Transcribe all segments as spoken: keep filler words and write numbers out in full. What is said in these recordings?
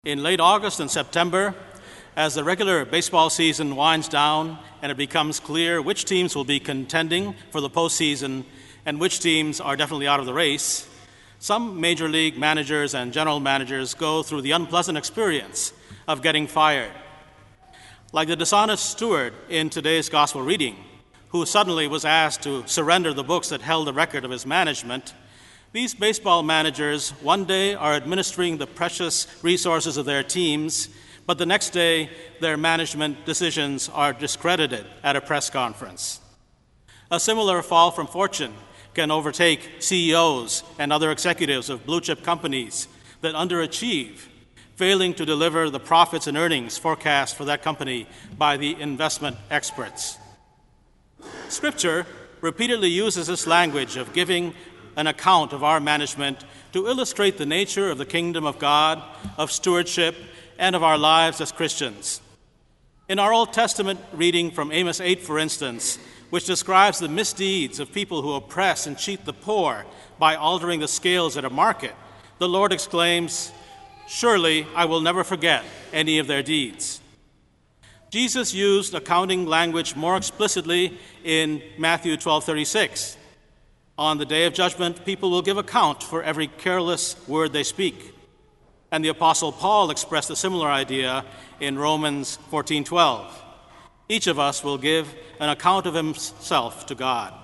In late August and September, as the regular baseball season winds down and it becomes clear which teams will be contending for the postseason and which teams are definitely out of the race, some major league managers and general managers go through the unpleasant experience of getting fired. Like the dishonest steward in today's gospel reading, who suddenly was asked to surrender the books that held the record of his management, these baseball managers one day are administering the precious resources of their teams, but the next day their management decisions are discredited at a press conference. A similar fall from fortune can overtake C E Os and other executives of blue-chip companies that underachieve, failing to deliver the profits and earnings forecast for that company by the investment experts. Scripture repeatedly uses this language of giving an account of our management to illustrate the nature of the kingdom of God, of stewardship, and of our lives as Christians. In our Old Testament reading from Amos eight, for instance, which describes the misdeeds of people who oppress and cheat the poor by altering the scales at a market, the Lord exclaims, "Surely I will never forget any of their deeds." Jesus used accounting language more explicitly in Matthew twelve thirty-six. On the day of judgment, people will give account for every careless word they speak. And the Apostle Paul expressed a similar idea in Romans fourteen twelve. Each of us will give an account of himself to God.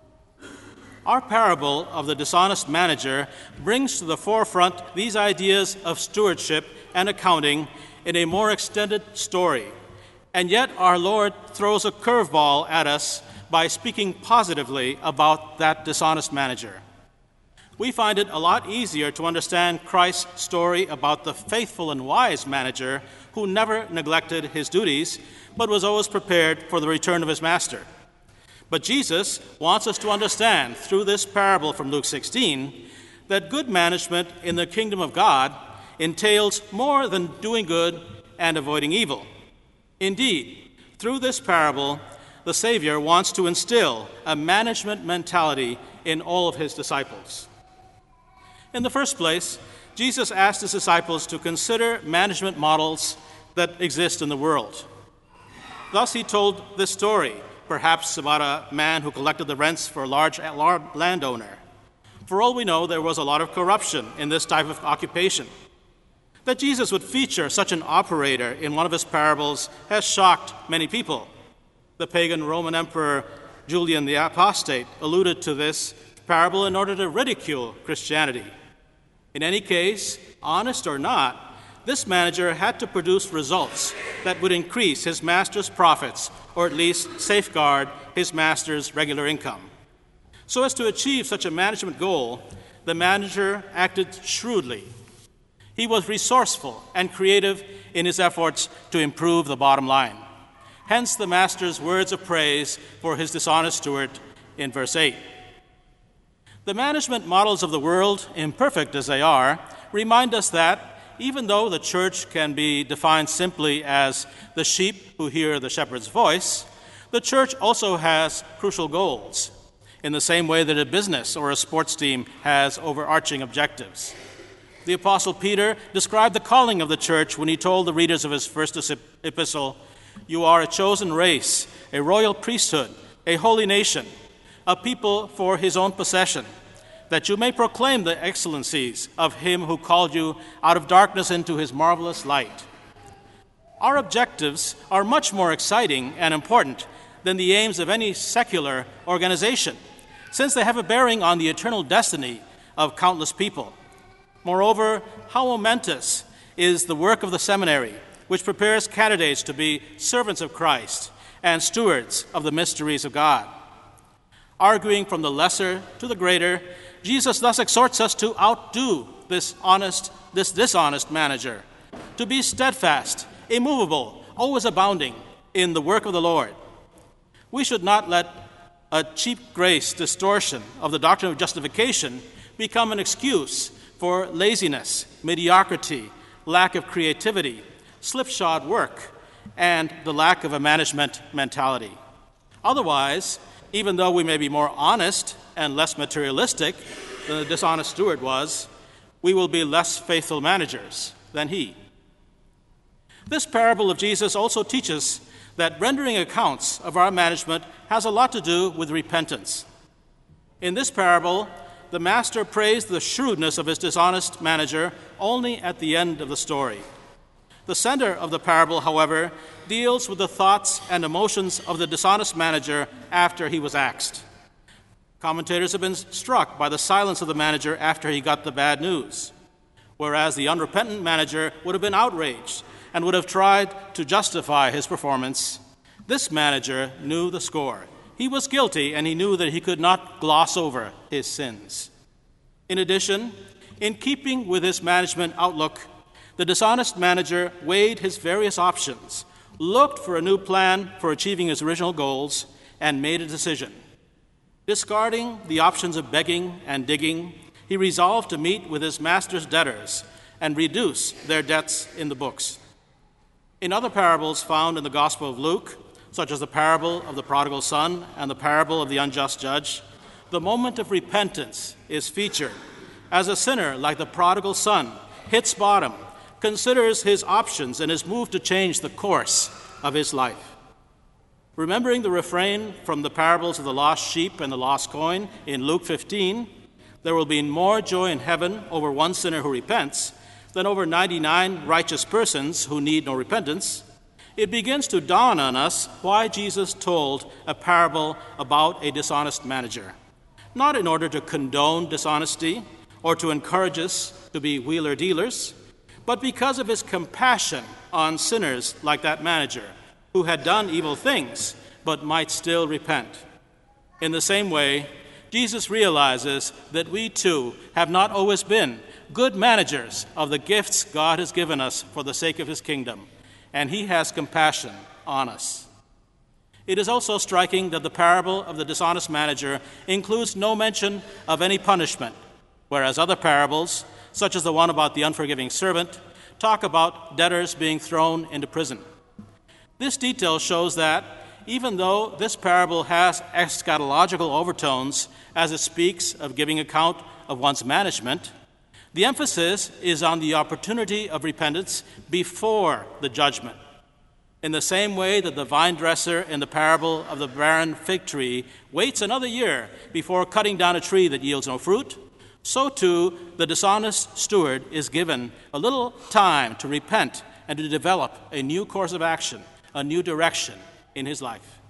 Our parable of the dishonest manager brings to the forefront these ideas of stewardship and accounting in a more extended story. And yet our Lord throws a curveball at us by speaking positively about that dishonest manager. We find it a lot easier to understand Christ's story about the faithful and wise manager who never neglected his duties, but was always prepared for the return of his master. But Jesus wants us to understand through this parable from Luke sixteen that good management in the kingdom of God entails more than doing good and avoiding evil. Indeed, through this parable, the Savior wants to instill a management mentality in all of his disciples. In the first place, Jesus asked his disciples to consider management models that exist in the world. Thus, he told this story, perhaps about a man who collected the rents for a large landowner. For all we know, there was a lot of corruption in this type of occupation. That Jesus would feature such an operator in one of his parables has shocked many people. The pagan Roman Emperor Julian the Apostate alluded to this parable in order to ridicule Christianity. In any case, honest or not, this manager had to produce results that would increase his master's profits, or at least safeguard his master's regular income. So as to achieve such a management goal, the manager acted shrewdly. He was resourceful and creative in his efforts to improve the bottom line. Hence the master's words of praise for his dishonest steward in verse eight. The management models of the world, imperfect as they are, remind us that even though the church can be defined simply as the sheep who hear the shepherd's voice, the church also has crucial goals, in the same way that a business or a sports team has overarching objectives. The Apostle Peter described the calling of the church when he told the readers of his first epistle, "You are a chosen race, a royal priesthood, a holy nation, a people for his own possession, that you may proclaim the excellencies of him who called you out of darkness into his marvelous light." Our objectives are much more exciting and important than the aims of any secular organization, since they have a bearing on the eternal destiny of countless people. Moreover, how momentous is the work of the seminary, which prepares candidates to be servants of Christ and stewards of the mysteries of God. Arguing from the lesser to the greater, Jesus thus exhorts us to outdo this honest, this dishonest manager, to be steadfast, immovable, always abounding in the work of the Lord. We should not let a cheap grace distortion of the doctrine of justification become an excuse for laziness, mediocrity, lack of creativity, slipshod work, and the lack of a management mentality. Otherwise, even though we may be more honest and less materialistic than the dishonest steward was, we will be less faithful managers than he. This parable of Jesus also teaches that rendering accounts of our management has a lot to do with repentance. In this parable, the master praised the shrewdness of his dishonest manager only at the end of the story. The center of the parable, however, deals with the thoughts and emotions of the dishonest manager after he was axed. Commentators have been struck by the silence of the manager after he got the bad news, whereas the unrepentant manager would have been outraged and would have tried to justify his performance. This manager knew the score. He was guilty, and he knew that he could not gloss over his sins. In addition, in keeping with his management outlook, the dishonest manager weighed his various options, looked for a new plan for achieving his original goals, and made a decision. Discarding the options of begging and digging, he resolved to meet with his master's debtors and reduce their debts in the books. In other parables found in the Gospel of Luke, such as the parable of the prodigal son and the parable of the unjust judge, the moment of repentance is featured as a sinner like the prodigal son hits bottom, considers his options, and is moved to change the course of his life. Remembering the refrain from the parables of the lost sheep and the lost coin in Luke fifteen, there will be more joy in heaven over one sinner who repents than over ninety-nine righteous persons who need no repentance. It begins to dawn on us why Jesus told a parable about a dishonest manager. Not in order to condone dishonesty or to encourage us to be wheeler-dealers, but because of his compassion on sinners like that manager who had done evil things but might still repent. In the same way, Jesus realizes that we too have not always been good managers of the gifts God has given us for the sake of his kingdom, and he has compassion on us. It is also striking that the parable of the dishonest manager includes no mention of any punishment, whereas other parables, such as the one about the unforgiving servant, talk about debtors being thrown into prison. This detail shows that even though this parable has eschatological overtones as it speaks of giving account of one's management, the emphasis is on the opportunity of repentance before the judgment. In the same way that the vine dresser in the parable of the barren fig tree waits another year before cutting down a tree that yields no fruit, so too the dishonest steward is given a little time to repent and to develop a new course of action, a new direction in his life.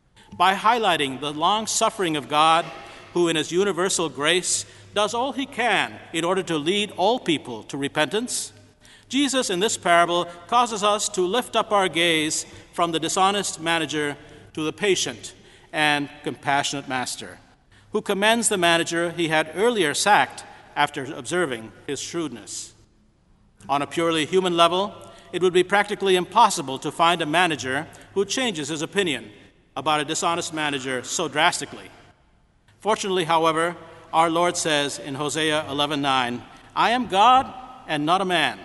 By highlighting the long suffering of God, who in his universal grace does all he can in order to lead all people to repentance, Jesus in this parable causes us to lift up our gaze from the dishonest manager to the patient and compassionate master, who commends the manager he had earlier sacked after observing his shrewdness. On a purely human level, it would be practically impossible to find a manager who changes his opinion about a dishonest manager so drastically. Fortunately, however, our Lord says in Hosea eleven nine, "I am God and not a man."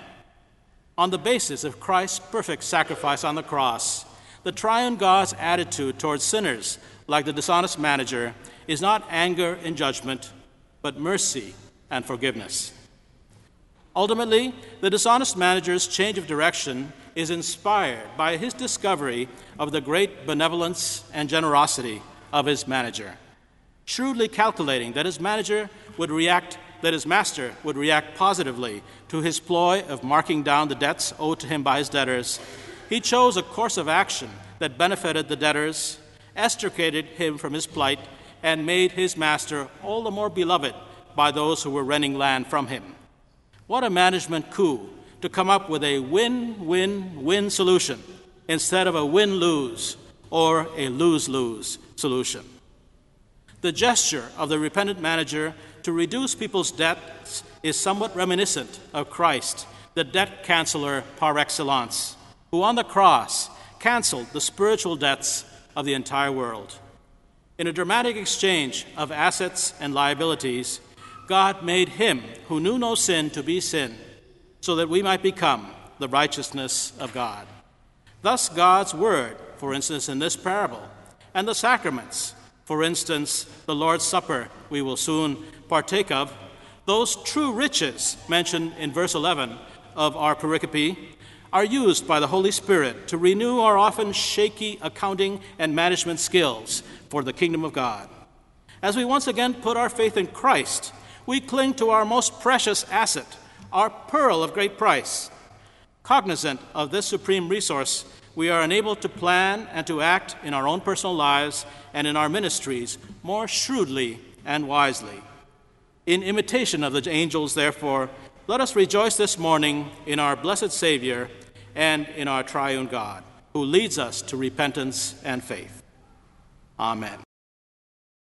On the basis of Christ's perfect sacrifice on the cross, the triune God's attitude towards sinners like the dishonest manager is not anger and judgment, but mercy and forgiveness. Ultimately, the dishonest manager's change of direction is inspired by his discovery of the great benevolence and generosity of his manager. Shrewdly calculating that his manager would react, that his master would react positively to his ploy of marking down the debts owed to him by his debtors, he chose a course of action that benefited the debtors, extricated him from his plight, and made his master all the more beloved by those who were renting land from him. What a management coup to come up with a win-win-win solution instead of a win-lose or a lose-lose solution. The gesture of the repentant manager to reduce people's debts is somewhat reminiscent of Christ, the debt canceller par excellence, who on the cross canceled the spiritual debts of the entire world. In a dramatic exchange of assets and liabilities, God made him who knew no sin to be sin, so that we might become the righteousness of God. Thus, God's word, for instance, in this parable, and the sacraments, for instance, the Lord's Supper we will soon partake of, those true riches mentioned in verse eleven of our pericope, are used by the Holy Spirit to renew our often shaky accounting and management skills for the kingdom of God. As we once again put our faith in Christ, we cling to our most precious asset, our pearl of great price. Cognizant of this supreme resource, we are enabled to plan and to act in our own personal lives and in our ministries more shrewdly and wisely. In imitation of the angels, therefore, let us rejoice this morning in our blessed Savior and in our triune God, who leads us to repentance and faith. Amen.